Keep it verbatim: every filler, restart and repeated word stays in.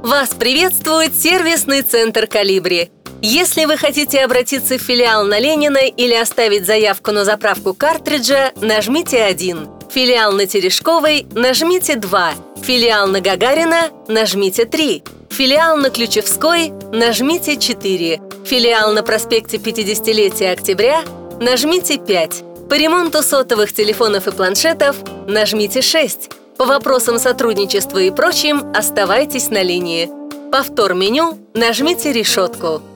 Вас приветствует сервисный центр «Колибри». Если вы хотите обратиться в филиал на Ленина или оставить заявку на заправку картриджа, нажмите один. Филиал на Терешковой – нажмите два. Филиал на Гагарина – нажмите три. Филиал на Ключевской – нажмите четыре. Филиал на проспекте пятидесятилетия Октября – нажмите пять. По ремонту сотовых телефонов и планшетов – нажмите шесть. По вопросам сотрудничества и прочим оставайтесь на линии. Повтор меню – нажмите решетку.